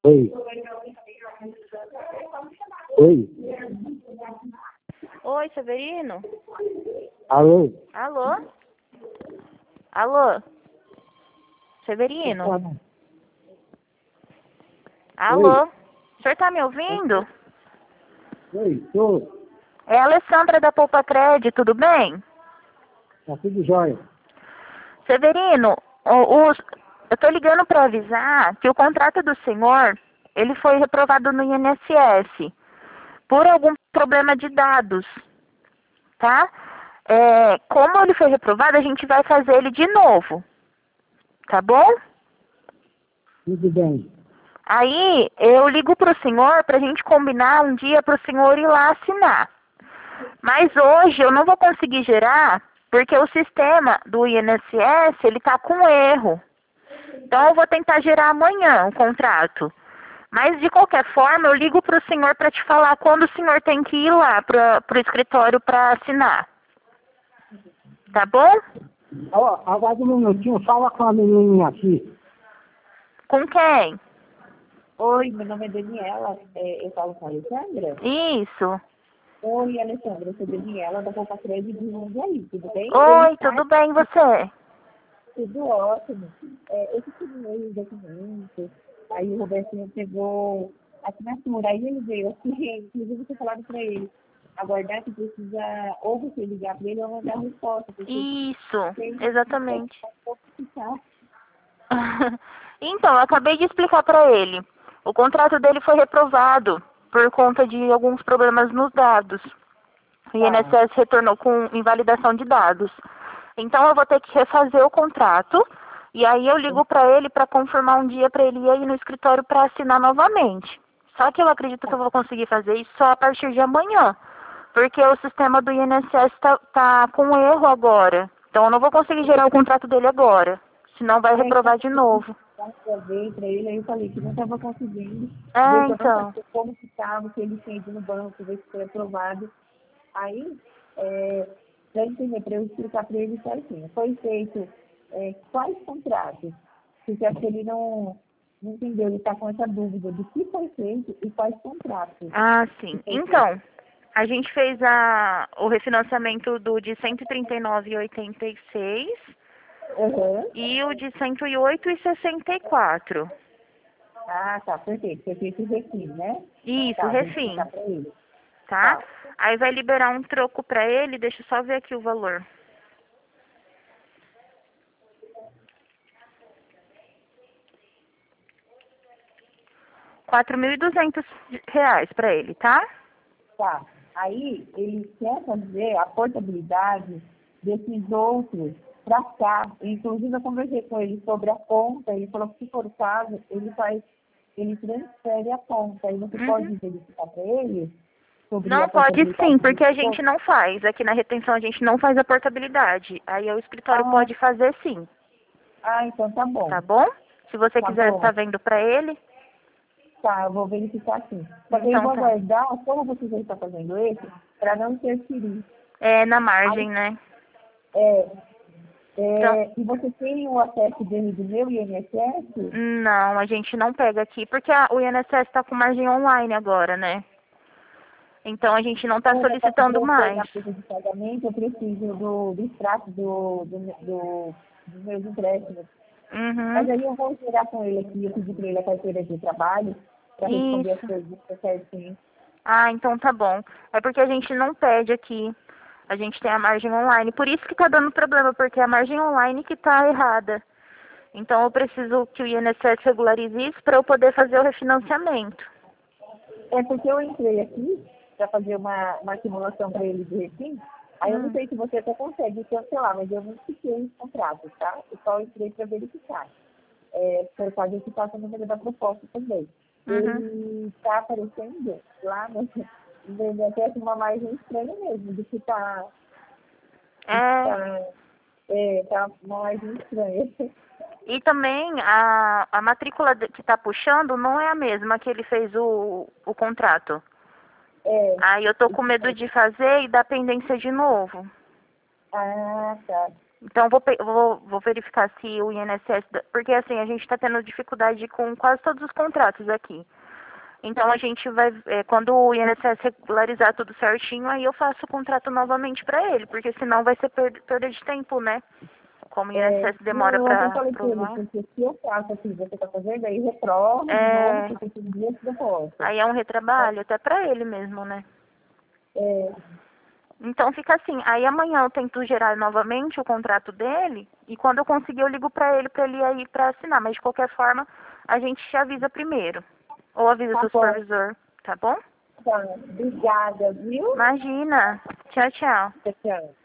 Oi. Oi. Oi, Severino? Alô? Alô? Alô? Severino? Alô? O senhor tá me ouvindo? Oi, tô. É a Alessandra da Poupa Crédito, tudo bem? Tá tudo jóia. Severino, eu tô ligando para avisar que o contrato do senhor, ele foi reprovado no INSS por algum problema de dados, tá? Como ele foi reprovado, a gente vai fazer ele de novo, tá bom? Tudo bem. Aí eu ligo pro senhor pra gente combinar um dia pro senhor ir lá assinar. Mas hoje eu não vou conseguir gerar porque o sistema do INSS ele tá com erro. Então eu vou tentar gerar amanhã o contrato. Mas de qualquer forma eu ligo pro senhor pra te falar quando o senhor tem que ir lá pro escritório pra assinar. Tá bom? Ó, aguarda um minutinho, fala com a menininha aqui. Com quem? Oi, meu nome é Daniela, eu falo com a Alessandra. Isso. Oi, Alessandra, eu sou Daniela da Poupa Crédito de Jundiaí, tudo bem? Oi, tudo bem e você? Tudo ótimo. Eu terminei os documentos, aí o Robertinho pegou a assinatura, aí ele veio assim, inclusive você falado para ele, aguardar que precisa ou você ligar para ele ou mandar a resposta, porque Isso, tem exatamente. ficar. Então, eu acabei de explicar para ele. O contrato dele foi reprovado por conta de alguns problemas nos dados. O INSS retornou com invalidação de dados. Então, eu vou ter que refazer o contrato e aí eu ligo para ele para confirmar um dia para ele ir aí no escritório para assinar novamente. Só que eu acredito que eu vou conseguir fazer isso só a partir de amanhã, porque o sistema do INSS tá com erro agora. Então, eu não vou conseguir gerar o contrato dele agora, senão vai reprovar de novo. Eu veio para ele, aí eu falei que não estava conseguindo, ver se eu não Então. sabia como que estava, se ele tinha ido no banco, ver se foi aprovado. Aí, para entender, para eu explicar para ele certinho, foi feito quais contratos? Porque acho que ele não entendeu, ele está com essa dúvida do que foi feito e quais contratos. Ah, sim. Então, a gente fez o refinanciamento do de 139,86 Uhum. e o de 108,64. Ah, tá, perfeito. Foi feito o refim, né? Isso, Tá, vou refim, explicar para ele. tá? Tá. Aí vai liberar um troco para ele, deixa eu só ver aqui o valor. R$ 4.200 para ele, tá? Tá. Aí ele quer fazer a portabilidade desses outros para cá. Inclusive eu conversei com ele sobre a conta, ele falou que se for o caso, ele transfere a conta. Aí você pode verificar para ele sobre a Não, pode portabilidade sim, porque a desses gente outros? não faz. Aqui na retenção a gente não faz a portabilidade. Aí o escritório pode fazer sim, Então tá bom. tá bom? Se você Tá quiser bom. estar vendo para ele, Tá, eu vou verificar sim. Só que eu então vou tá. aguardar, como você já está fazendo esse, para não interferir. É na margem, né? É, Então, e você tem o acesso dele do meu INSS? não, a gente não pega aqui, porque o INSS está com margem online agora, né? Então a gente não está Como para fazer solicitando o mais. pagamento de pagamento, eu preciso do extrato dos meus empréstimos. Uhum. Mas aí eu vou gerar com ele aqui, eu pedi para ele a carteira de trabalho, para responder as Isso. perguntas certinho. Ah, então tá bom. É porque a gente não pede aqui. A gente tem a margem online. Por isso que tá dando problema, porque é a margem online que tá errada. Então eu preciso que o INSS regularize isso para eu poder fazer o refinanciamento. É porque eu entrei aqui para fazer uma simulação para ele de refim, aí eu não sei se você até consegue cancelar, mas eu não fiquei os contratos, tá? Eu só entrei para verificar. Por causa que passa o número da proposta também. Ele está aparecendo lá no até uma margem estranha mesmo, de que tá uma margem estranha. E também a matrícula que tá puxando não é a mesma que ele fez o contrato. Aí eu tô com medo de fazer e dar pendência de novo. Ah, tá. Então, vou verificar se o INSS... Porque, assim, a gente está tendo dificuldade com quase todos os contratos aqui. Então, a gente vai... quando o INSS regularizar tudo certinho, aí eu faço o contrato novamente para ele. Porque, senão, vai ser perda de tempo, né? Como o INSS demora para aprovar. Porque se eu faço assim, você está fazendo, aí reprova de novo, porque tem dias que eu posso. Aí é um retrabalho, até para ele mesmo, né? Então fica assim, aí amanhã eu tento gerar novamente o contrato dele e quando eu conseguir eu ligo pra ele aí pra assinar, mas de qualquer forma a gente te avisa primeiro. Ou avisa seu supervisor, tá bom? Tá, obrigada, viu? Imagina. Tchau, tchau. Tchau.